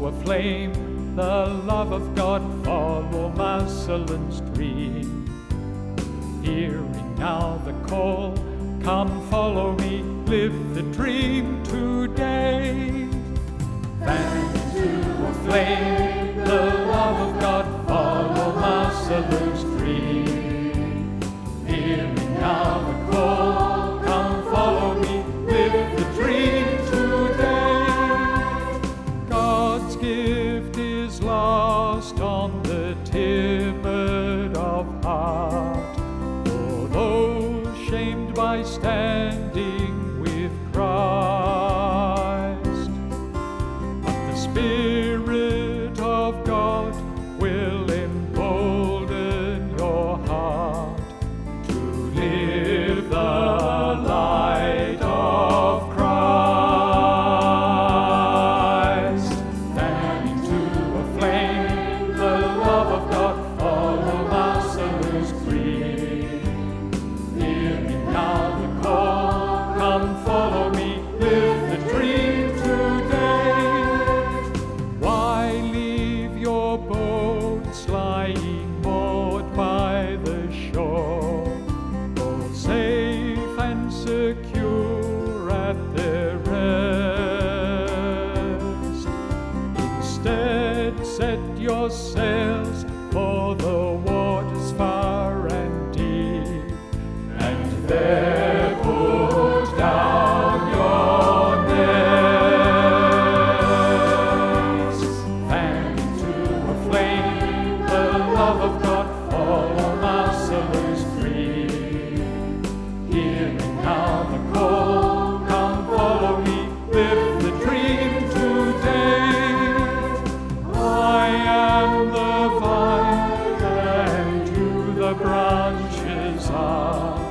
a flame, the love of God, follow Massillon's dream. Hearing now the call, come follow me, live the dream today. Fan into a flame, the love of God, follow Massillon's dream. Hearing now the call, come follow me, live the dream today. God's gift is lost on the timid of heart, for those shamed by standing with Christ. But the Spirit of God will embolden your heart to live the light of Christ. Fan into a flame, the love of God, follow Massillon's dream. Hearing now the call, come follow me, live the dream today. Why leave your boats lying moored by the shore, all safe and secure at their rest? Instead, set your sails for the waters far and deep, and there put down your nets. Fan into a flame, the love of God, follow Massillon's dream. Hearing now the call, come follow me, live the dream today. I am the vine, and you the branches are.